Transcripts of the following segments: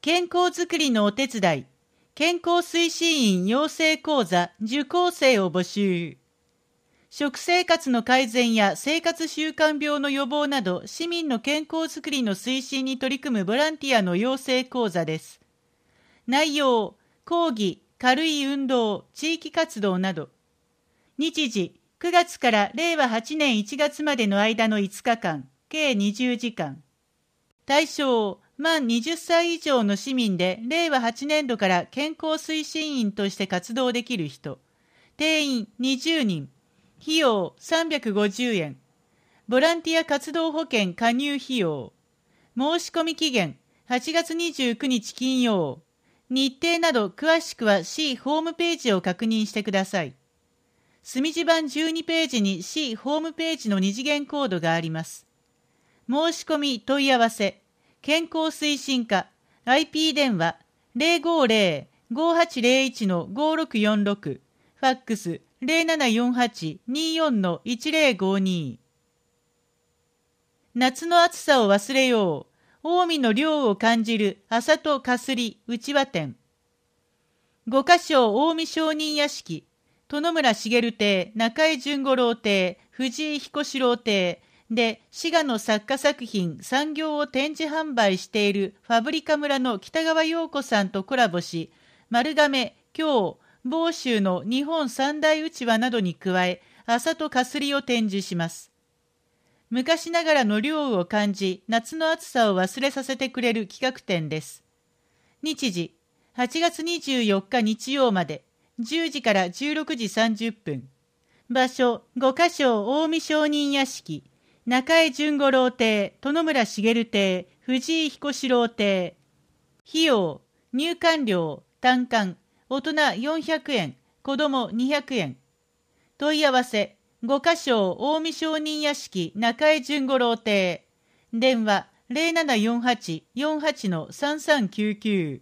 健康づくりのお手伝い、健康推進員養成講座受講生を募集。食生活の改善や生活習慣病の予防など市民の健康づくりの推進に取り組むボランティアの養成講座です。内容、講義、軽い運動、地域活動など。日時、9月から令和8年1月までの間の5日間、計20時間。対象、満20歳以上の市民で令和8年度から健康推進員として活動できる人。定員20人。費用350円。ボランティア活動保険加入費用。申し込み期限8月29日金曜。日程など詳しくは市ホームページを確認してください。墨字版12ページに市ホームページの二次元コードがあります。申し込み問い合わせ。健康推進課 IP 電話 050-5801-5646 ファックス 0748-24-1052 夏の暑さを忘れよう。近江の涼を感じる朝とかすりうちわ店。五箇所近江商人屋敷、殿村茂邸、中江淳五郎邸、藤井彦四郎邸で滋賀の作家作品産業を展示販売しているファブリカ村の北川陽子さんとコラボし、丸亀、京、房州の日本三大うちわなどに加え、麻とかすりを展示します。昔ながらの涼を感じ、夏の暑さを忘れさせてくれる企画展です。日時、8月24日日曜まで、10時から16時30分。場所、五箇所近江商人屋敷。中江淳五郎邸、殿村茂邸、藤井彦四郎邸。費用、入館料、単館、大人400円、子供200円。問い合わせ、五箇所近江商人屋敷、中江淳五郎邸。電話、0748-48-3399。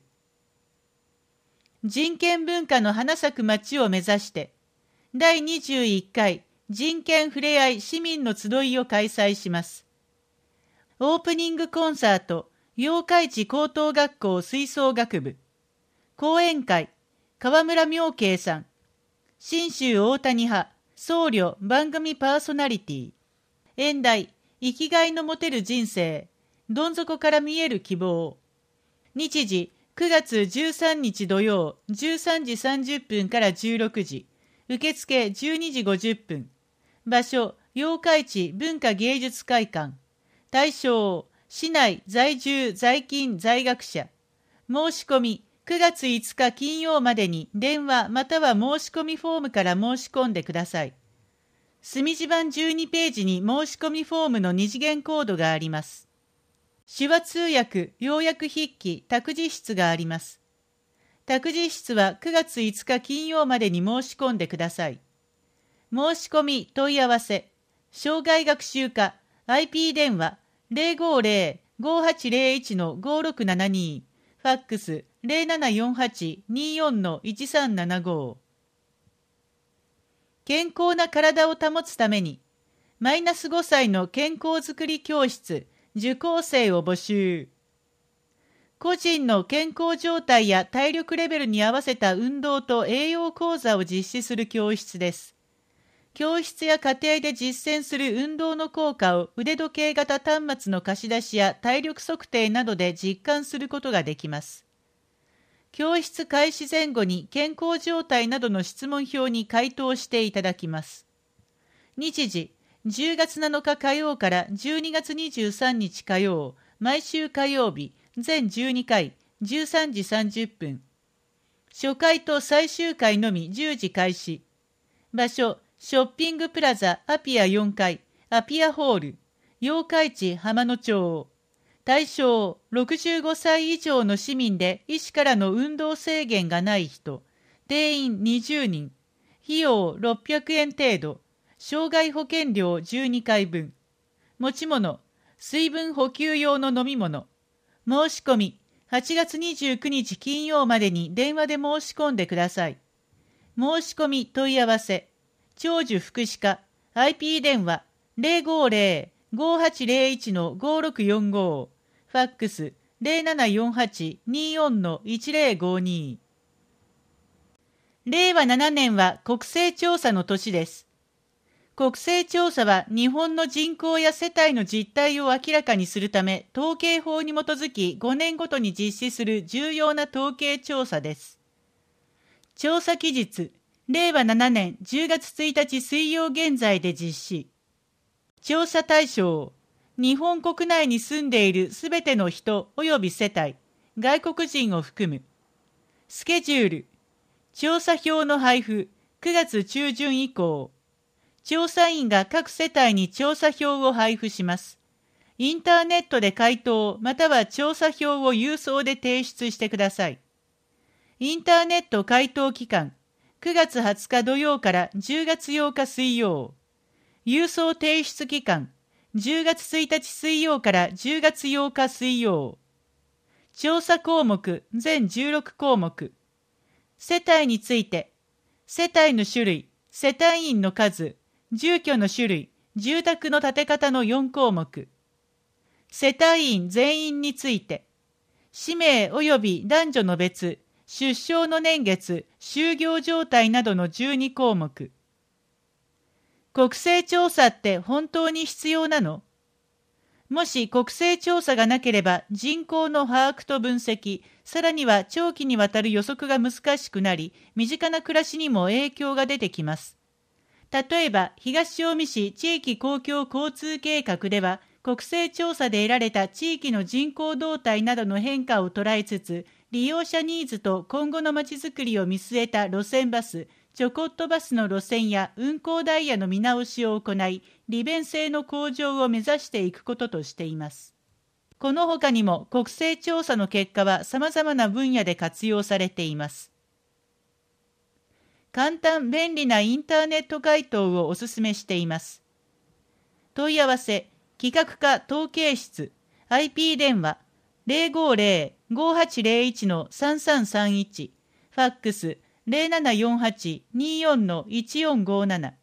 人権文化の花咲く街を目指して、第21回、人権ふれあい市民の集いを開催します。オープニングコンサート、八日市高等学校吹奏楽部。講演会、川村明慶さん。信州大谷派、僧侶番組パーソナリティ。演題、生きがいの持てる人生。どん底から見える希望。日時、9月13日土曜、13時30分から16時。受付12時50分。場所、八日市文化芸術会館。対象、市内在住在勤在学者。申し込み、9月5日金曜までに電話または申し込みフォームから申し込んでください。墨字版12ページに申し込みフォームの二次元コードがあります。手話通訳、要約筆記、託児室があります。託児室は9月5日金曜までに申し込んでください。申し込み問い合わせ、障害学習課 IP 電話 050-5801-5672 ファックス 0748-24-1375。健康な体を保つためにマイナス5歳の健康づくり教室受講生を募集。個人の健康状態や体力レベルに合わせた運動と栄養講座を実施する教室です。教室や家庭で実践する運動の効果を腕時計型端末の貸し出しや体力測定などで実感することができます。教室開始前後に健康状態などの質問票に回答していただきます。日時、10月7日火曜から12月23日火曜、毎週火曜日、全12回、13時30分。初回と最終回のみ10時開始。場所、ショッピングプラザアピア4階、アピアホール、八日市浜野町。対象、65歳以上の市民で医師からの運動制限がない人。定員20人。費用600円程度。障害保険料12回分。持ち物、水分補給用の飲み物。申し込み、8月29日金曜までに電話で申し込んでください。申し込み問い合わせ。長寿福祉課 IP 電話 050-5801-5645 ファックス 0748-24-1052。令和7年は国勢調査の年です。国勢調査は日本の人口や世帯の実態を明らかにするため、統計法に基づき5年ごとに実施する重要な統計調査です。調査期日、令和7年10月1日水曜現在で実施。調査対象、日本国内に住んでいるすべての人及び世帯、外国人を含む。スケジュール、調査票の配布、9月中旬以降。調査員が各世帯に調査票を配布します。インターネットで回答または調査票を郵送で提出してください。インターネット回答期間、9月20日土曜から10月8日水曜。郵送提出期間、10月1日水曜から10月8日水曜。調査項目、全16項目。世帯について、世帯の種類、世帯員の数、住居の種類、住宅の建て方の4項目。世帯員全員について、氏名及び男女の別、出生の年月、就業状態などの12項目。国勢調査って本当に必要なの？もし国勢調査がなければ人口の把握と分析、さらには長期にわたる予測が難しくなり、身近な暮らしにも影響が出てきます。例えば、東近江市地域公共交通計画では、国勢調査で得られた地域の人口動態などの変化を捉えつつ、利用者ニーズと今後のまちづくりを見据えた路線バス、チョコットバスの路線や運行ダイヤの見直しを行い、利便性の向上を目指していくこととしています。この他にも国勢調査の結果は様々な分野で活用されています。簡単便利なインターネット回答をお勧めしています。問い合わせ、企画課統計室、IP 電話 050-5801-3331、ファックス 0748-24-1457